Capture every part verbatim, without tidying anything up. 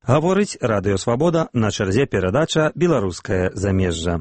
Гаворыць Радыё Свабода, на чарзе перадача «Беларускае замежжа».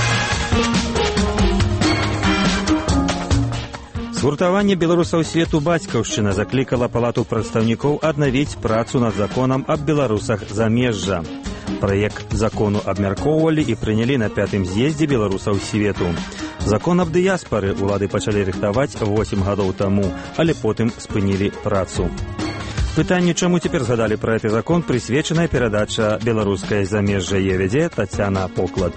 Згуртаванне беларусаў свету бацькаўшчына заклікала Палату прадстаўнікоў аднавіць працу над законам аб беларусах замежжа. Праект закону абмяркоўвалі і прынялі на пятым з'ездзе беларусаў свету. Закон аб дыяспары улады пачалі рыхтаваць восем гадоў таму, але потым спынілі працу. Пытанню, чаму цяпер згадалі пра гэты закон, прысвечаная перадача «Беларускае замежжа» вядзе Тацяна Поклад.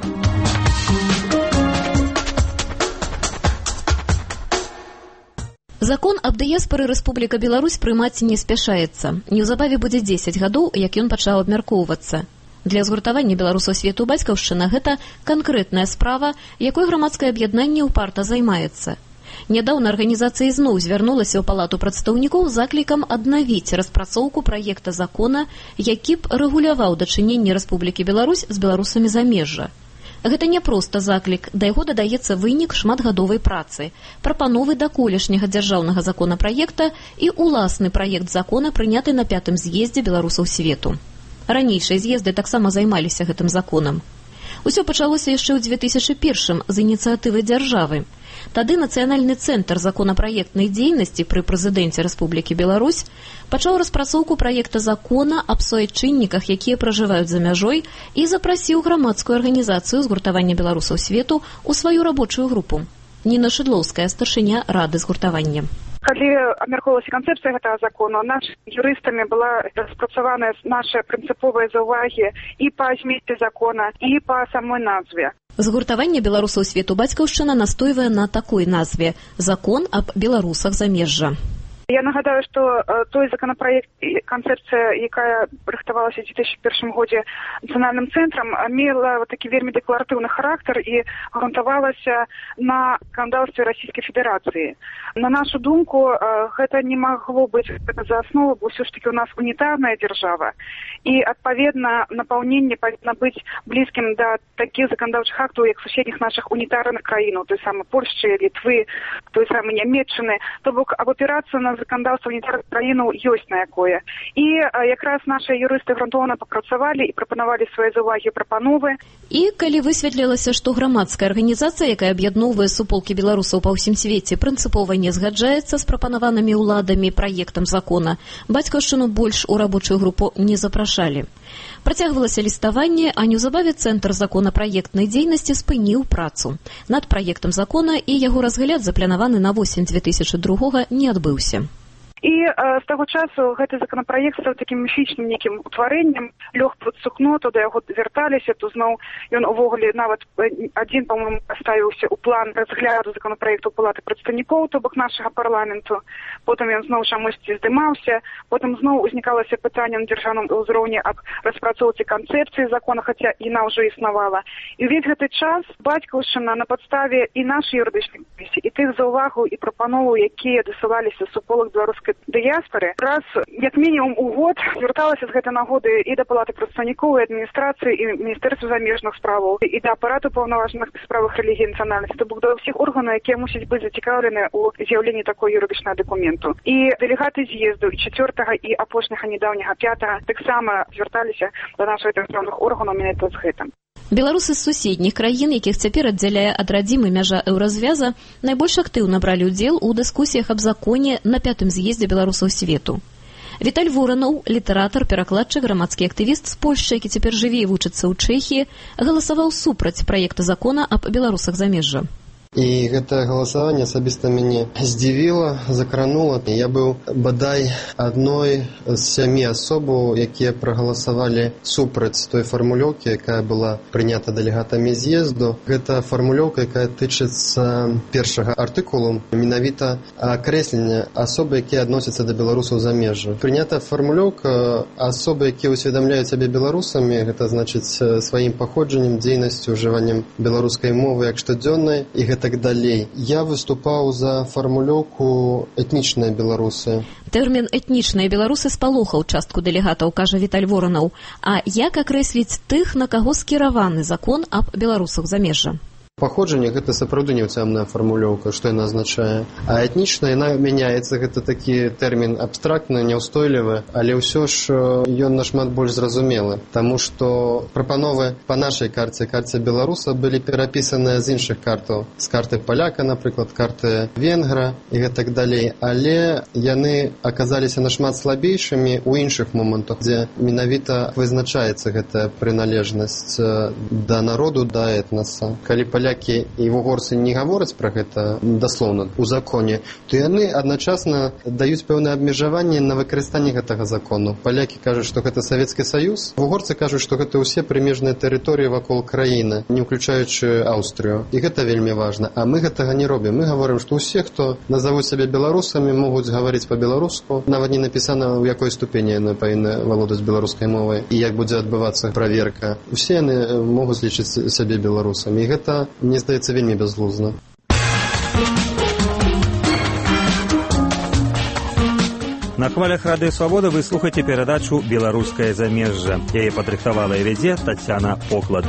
Закон аб дыяспары Рэспубліка Беларусь прымаць не спяшаецца. Неўзабаве будзе дзесяць гадоў, як ён пачаў абмяркоўвацца. Для згуртавання беларусаў свету бацькаўшчына гэта канкрэтная справа, якой грамадскае аб'яднанне ўпарта займаецца. Нядаўна арганізацыя зноў звярнулася ў Палату прадстаўнікоў з заклікам аднавіць распрацоўку праекта закона, які б рэгуляваў дачыненне Рэспублікі Беларусь з беларусамі замежжа. Гэта не проста заклік, да яго дадаецца вынік шматгадовай працы, прапановы да колішняга дзяржаўнага законапраекта і уласны праект закона, прыняты на пятым з'ездзе беларусаў свету. Ранейшыя з'езды таксама займаліся гэтым законам. Усё пачалося яшчэ ў дзве тысячы першым з ініцыятывы дзяржавы. Тады Нацыянальны цэнтр законапраектнай дзейнасці пры прэзідэнце Рэспублікі Беларусь пачаў распрацоўку праекта закона аб суайчынніках, якія пражываюць за мяжой, і запрасіў грамадскую арганізацыю згуртавання беларусаў свету ў сваю рабочую групу. Ніна Шыдлоўская, старшыня Рады згуртавання. Калі абмяркоўвалася канцэпцыя гэтага закону, нашымі юрыстамі была распрацаваная наша прынцыповыя заўвагі і па змесце закона, і па самой назве. Згуртаванне беларусаў свету бацькаўшчына настойвае на такой назве «Закон аб беларусах замежжа». Я нагадаю, што той законапраект і канцэпцыя, якая рыхтавалася ў дзве тысячы першым годзе нацыянальным цэнтрам, мела такі вельмі дэкларатыўны характар і грунтавалася на заканадаўстве Расійскай Федэрацыі. На нашу думку, гэта не магло быць за аснову, бо ўсё ж такі у нас унітарная дзяржава, і адпаведна напаўненне павінна быць блізкім да такіх заканадаўчых актаў, як суседніх нашых унітарных краінаў, той самай Польшчы, Літвы, той самай Нямецчыны, то бок абапірацца на заканадаўства унітарных краінаў ёсць на якое. І якраз нашы юрысты грунтоўна папрацавалі і прапанавалі свае заўвагі і прапановы. І калі высветлілася, што грамадская арганізацыя, якая аб'ядноўвае суполкі беларусаў па ўсім свеце, прынцыпова не згаджаецца з прапанаванымі ўладамі праектам закона, бацькаўшчыну больш у рабочую групу не запрашалі. Працягвалася ліставанне, а неўзабаве Цэнтр законапраектнай дзейнасці спыніў працу. Над праектам закона і яго разгляд, запланаваны на восень дзве тысячы другога, не адбыўся. І э, з таго часу гэты законапраект стаў такім міфічным нейкім утварэннем, лёг пад сукно, то да яго вярталіся, то зноў ён увогуле нават адзін, па-моему, паставіўся ў план разгляду законапраекту Палаты прадстаўнікоў, то бок нашага парламенту. Потым ён зноў чамусьці здымаўся, потым зноў узнікалася пытанне на дзяржаўным узроўні аб распрацоўцы канцэпцыі закона, хаця яна ўжо існавала. І ўвесь гэты час бацькаўшчына на падставе і нашай юрыдычнай камісіі, і тых заўвагаў і прапановаў, якія дасылаліся з суполак беларускай дыяспары, раз як мінімум у год звярталася з гэтай нагоды і да Палаты прадстаўнікоў, і адміністрацыі, і Міністэрства замежных справаў, і да апарату паўнаважных справах рэлігіі і нацыянальнасці, то бок да ўсіх органаў, якія мусяць быць зацікаўлены ў з'яўленні такой юрыдычнага дакументу. І дэлегаты з'езду і чацвёртага і апошняга нядаўняга пятага таксама звярталіся да нашых дзяржаўных органаў менавіта з гэтым. Беларусы з суседніх краін, якіх цяпер аддзяляе ад радзімы мяжа еўразвяза, найбольш актыўна бралі ўдзел у дыскусіях аб законе на пятым з'ездзе беларусаў свету. Віталь Воранаў, літаратар, перакладчык, грамадскі актывіст з Польшчы, які цяпер жыве і вучыцца ў Чэхіі, галасаваў супраць праекта закона аб беларусах замежжа. І гэта галасаванне асабіста мяне здзівіла, закранула. Я быў бадай адной з сямі асобаў, якія прагаласавалі супраць той фармулёўкі, якая была прынята дэлегатамі з'езду. Гэта фармулёўка, якая тычыцца першага артыкулу, менавіта акрэслення асобы, якія адносяцца да беларусаў замежжа. Прынята фармулёўка асобы, якія ўсведамляюць сябе беларусамі, гэта значыць сваім паходжаннем, дзейнасцю, ужываннем беларускай мовы як штодзённай, і гэта так далей. Я выступаў за фармулёўку этнічныя беларусы. Тэрмін «этнічныя беларусы» спалохаў частку дэлегатаў, кажа Віталь Воранаў. А як акрэсліць тых, на каго скіраваны закон аб беларусах замежжа? Паходжанне гэта сапраўды няўцямная фармулёўка, што яна азначае. А этнічна яна мяняецца, гэта такі тэрмін абстрактны, няўстойлівы, але ўсё ж ён нашмат больш зразумелы, таму што прапановы па нашай карце, карце беларуса былі перапісаныя з іншых картаў, з карты паляка, напрыклад, карты венгра і гэтак далей, але яны аказаліся нашмат слабейшымі ў іншых момантах, дзе менавіта вызначаецца гэтая прыналежнасць да народу, да этнаса. Калі палякі і вугорцы не гавораць пра гэта даслоўна у законе, то яны адначасна даюць пэўнае абмежаванне на выкарыстанне гэтага закону. Палякі кажуць, што гэта Савецкі Саюз, вугорцы кажуць, што гэта ўсе прымежныя тэрыторыі вакол краіны, не ўключаючы Аўстрыю. І гэта вельмі важна. А мы гэтага не робім. Мы гаворым, што ўсе, хто назавуць сябе беларусамі, могуць гаварыць па-беларуску. Нават не напісана, у якой ступені яны павінны валодаць беларускай мовай і як будзе адбывацца праверка. Усе яны могуць лічыць сябе беларусамі. І гэта, мне здаецца, вельмі бязглузна. На хвалях Радыё Свабода вы слухаеце перадачу «Беларускае замежжа». Яе падрыхтавала і вядзе Тацяна Поклад.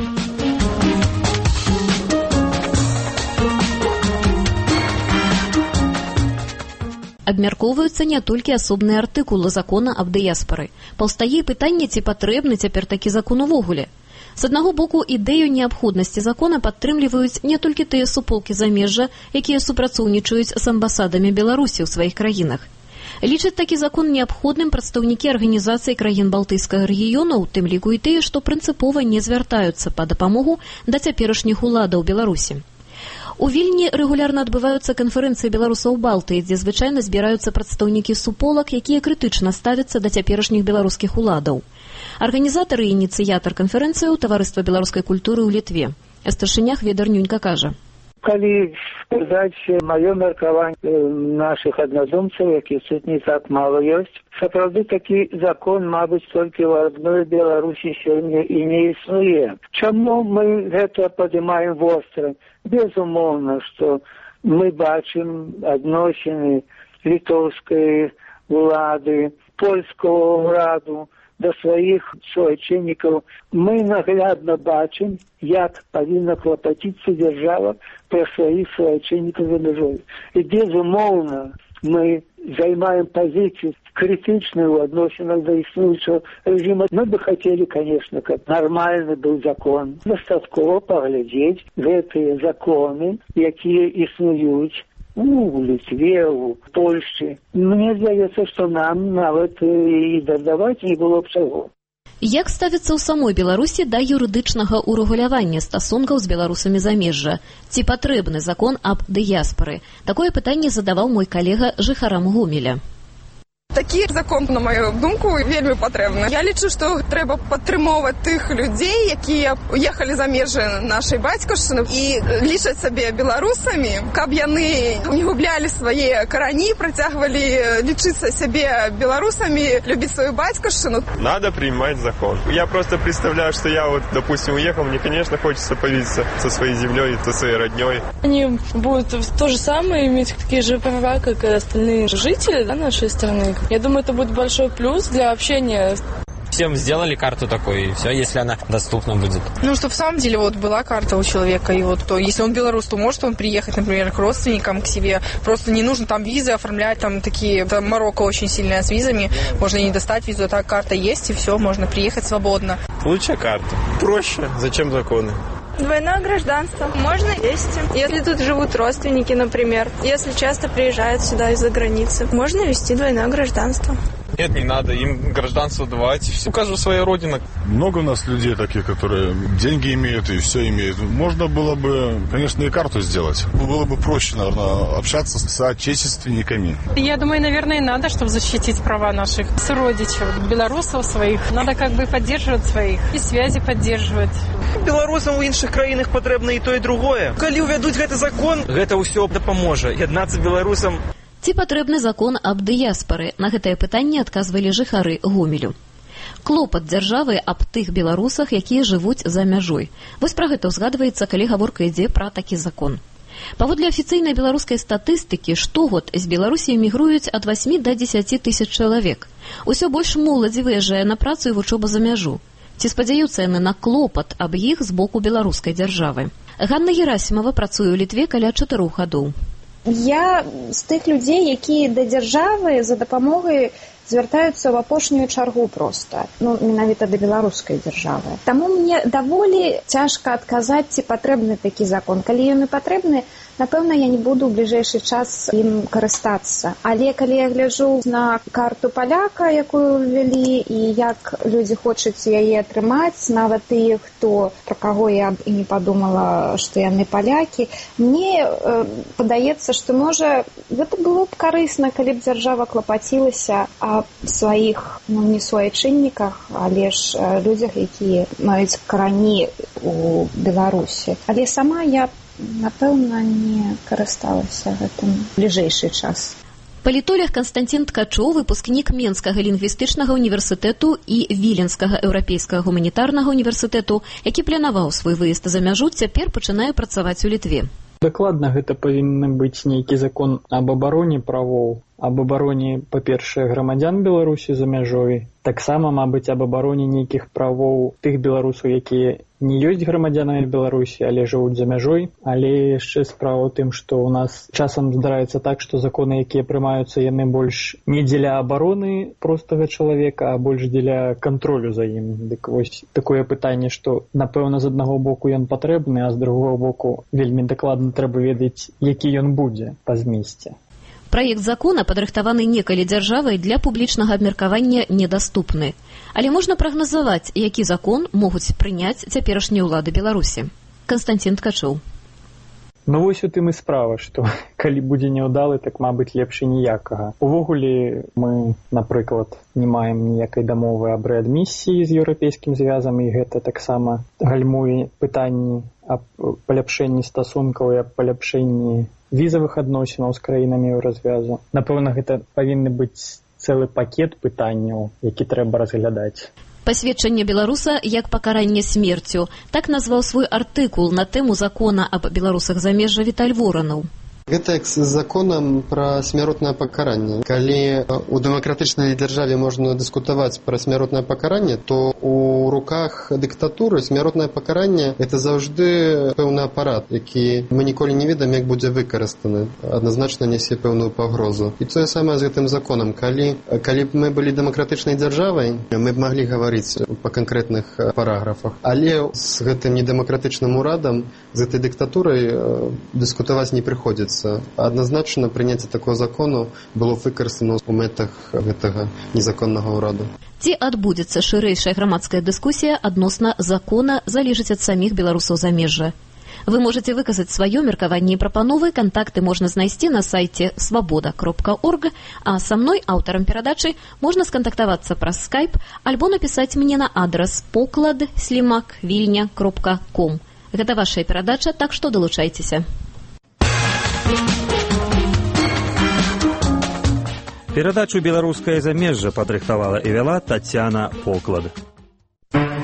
Абмяркоўваюцца не толькі асобныя артыкулы закона аб дыяспары. Паўстае пытанне, ці патрэбны цяпер такі закон увогуле. З аднаго боку, ідэю неабходнасці закона падтрымліваюць не толькі тыя суполкі замежжа, якія супрацоўнічаюць з амбасадамі Беларусі ў сваіх краінах. Лічаць такі закон неабходным прадстаўнікі арганізацый краін Балтыйскага рэгіёну, у тым ліку і тыя, што прынцыпова не звяртаюцца па дапамогу да цяперашніх уладаў Беларусі. У Вільні рэгулярна адбываюцца канферэнцыі беларусаў Балтыі, дзе звычайна збіраюцца прадстаўнікі суполак, якія крытычна ставяцца да цяперашніх беларускіх уладаў. Арганізатар і ініцыятар канферэнцыяў таварыства беларускай культуры ў Літве. Старшыня Хведар Нюнька кажа: Калі сказаць маё меркаванне нашых аднадумцаў, якіх тут не так мала ёсць, сапраўды такі закон, мабыць, толькі ў адной Беларусі сёння і не існуе. Чаму мы гэта падымаем востра? Безумоўна, што мы бачым адносіны літоўскай улады, польскага ўраду да сваіх суайчыннікаў. Мы наглядна бачым, як павінна клапаціцца дзяржава пра сваіх суайчыннікаў за мяжой. І безумоўна, мы займаем пазіцыю крытычную ў адносінах да існуючага рэжыма. Мы бы хацелі, конечно, каб нармальны быў закон. Дастаткова паглядзець гэтыя законы, якія існуюць у Літве, у Польшчы. Мне здаецца, што нам нават і дадаваць не было б чаго. Як ставіцца ў самой Беларусі да юрыдычнага ўрэгулявання стасункаў з беларусамі замежжа? Ці патрэбны закон аб дыяспары? Такое пытанне задаваў мой калега жыхарам Гомеля. Такі закон, на мою думку, вельмі патрэбны. Я лічу, што трэба падтрымоўваць тых людзей, якія ехалі за межы нашай бацькаўшчыны і лічаць сабе беларусамі, каб яны не гублялі свае карані, працягвалі лічыцца сябе беларусамі, любіць свою бацькаўшчыну. Надо принимать закон. Я просто представляю, что я вот, допустим, уехал, мне, конечно, хочется повидеться со своей землей, со своей родней. Они будут то же самое, иметь такие же права, как и остальные жители, да, нашей страны. Я думаю, это будет большой плюс для общения. Всем сделали карту такой, и все, если она доступна будет. Ну, чтобы в самом деле вот была карта у человека, и вот то, если он белорус, то может он приехать, например, к родственникам, к себе. Просто не нужно там визы оформлять, там такие, там Марокко очень сильная с визами, можно и не достать визу, так карта есть, и все, можно приехать свободно. Лучше карта. Проще. Зачем законы? Двойное гражданство. Можно вести. Если тут живут родственники, например, если часто приезжают сюда из-за границы, можно вести двойное гражданство. Нет, не надо, им гражданство давать. У каждого своя родина. Много у нас людей таких, которые деньги имеют и все имеют. Можно было бы, конечно, и карту сделать. Было бы проще, наверное, общаться с соотечественниками. Я думаю, наверное, и надо, чтобы защитить права наших сородичей, белорусов своих. Надо как бы поддерживать своих и связи поддерживать. Белорусам у іншых краінах патрэбна і то, і другое. Калі ўвядуць гэты закон, гэта ўсё дапаможа яднацца беларусам. Ці патрэбны закон аб дыяспары? На гэтае пытанне адказвалі жыхары Гомелю. Клопат дзяржавы аб тых беларусах, якія жывуць за мяжой. Вось пра гэта ўзгадваецца, калі гаворка ідзе пра такі закон. Паводле афіцыйнай беларускай статыстыкі, штогод з Беларусі эмігруюць ад васьмі да дзесяці тысяч чалавек. Усё больш моладзі выязджае на працу і вучобу за мяжу. Ці спадзяюцца яны на клопат аб іх з боку беларускай дзяржавы? Ганна Герасімова працуе ў Літве каля чатырох гадоў. Я з тых людзей, якія да дзяржавы за дапамогай звяртаюцца ў апошнюю чаргу проста, ну, менавіта да беларускай дзяржавы. Таму мне даволі цяжка адказаць, ці патрэбны такі закон. Калі ён і патрэбны, напэўна, я не буду ў бліжэйшы час ім карыстацца. Але калі я гляджу на карту паляка, якую ввялі, і як людзі хочуць яе атрымаць, нават тыя, хто, пра каго я б і не падумала, што яны палякі, мне э, падаецца, што, можа, гэта было б карысна, калі б дзяржава клапацілася аб сваіх, ну, не суайчынніках, але ж э, людзях, якія маюць карані у Беларусі. Але сама я напэўна, не карысталася гэтым бліжэйшы час. Палітолог Канстантин Ткачоў, выпускнік Менскага лінгвістычнага універсітэту і Віленскага еўрапейскага гуманітарнага універсітэту, які планаваў свой выезд за мяжу, цяпер пачынае працаваць у Літве. Дакладна, гэта павінны быць нейкі закон аб абароне правоў, аб абароне, па-першае, грамадзян Беларусі за мяжой, таксама, мабыць, аб абароне нейкіх правоў тых беларусаў, якія не ёсць грамадзянамі Беларусі, але жывуць за мяжой. Але яшчэ справа ў тым, што ў нас часам здараецца так, што законы, якія прымаюцца, яны больш не дзеля абароны простага чалавека, а больш дзеля кантролю за ім. Дык вось такое пытанне, што, напэўна, з аднаго боку ён патрэбны, а з другого боку вельмі дакладна трэба ведаць, які ён будзе па змесце. Праект закона, падрыхтаваны некалі дзяржавай, для публічнага абмеркавання недаступны. Але можна прагназаваць, які закон могуць прыняць цяперашнія ўлады Беларусі. Канстантин Ткачоў. Ну вось у тым і справа, што калі будзе няўдалы, так, мабыць, лепш і ніякага. Увогуле, мы, напрыклад, не маем ніякай дамовы аб рэадмісіі з еўрапейскім звязам, і гэта таксама гальмуе пытанні аб паляпшэнні стасункаў і аб паляпшэнні візавых адносінаў з краінамі еўразвязу. Напэўна, гэта павінны быць цэлы пакет пытанняў, які трэба разглядаць. Пасведчанне беларуса як пакаранне смерцю. Так назваў свой артыкул на тэму закона аб беларусах замежжа Віталь Воранаў. Гэта як з законам пра смяротнае пакаранне. Калі у дэмакратычнай дзяржаве можна дыскутаваць пра смяротнае пакаранне, то у руках дыктатуры смяротнае пакаранне гэта заўжды пэўны апарат, які мы ніколі не ведаем, як будзе выкарыстаны. Адназначна нясе пэўную пагрозу. І тое самае з гэтым законам. Калі, калі б мы былі дэмакратычнай дзяржавай, мы б маглі гаварыць па канкрэтных параграфах. Але з гэтым недэмакратычным урадам, з гэтай дыктатурай дыскутаваць не прыходзіцца. Адназначна прыняцце такого закону было выкарыстана ў мэтах гэтага незаконнага ўраду. Ці адбудзецца шырэйшая грамадская дыскусія адносна закона, залежыць ад саміх беларусаў замежжа. Вы можете выказаць сваё меркаванне і прапановы, кантакты можна знайсці на сайце свабода кропка орг, а са мной, аўтарам перадачы, можна скантактавацца праз скайп альбо напісаць мне на адрас поклад слімак вільня кропка ком. Гэта вашая перадача, так што далучайцеся. Перадачу «Беларускае замежжа» падрыхтавала і вяла Тацяна Поклад.